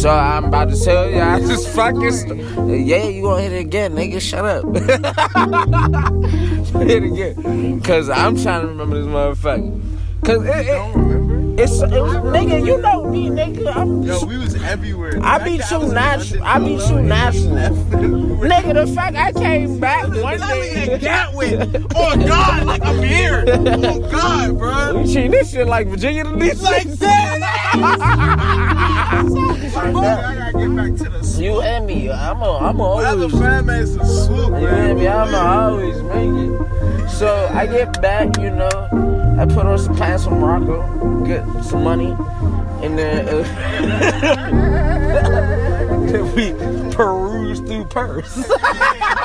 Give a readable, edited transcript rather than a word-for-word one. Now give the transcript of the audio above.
So I'm about to tell you, I just fucking yeah, you gonna hit it again, nigga. Shut up. Hit it again, cause I'm trying to remember this motherfucker. Cause it's nigga, you know me, nigga. Yo, we was everywhere. I be too natural. Nigga, the fact I came back one day in Gatwick. Oh God, like I'm here. Oh God, bro. You treat this shit like Virginia to DC. Like that. I gotta get back to the swoop. You and me. I'm always. Other fan base is swoop, You and me. man. I'm always make it. So I get back, you know. I put on some pants from Morocco, get some money, and then we peruse through purse.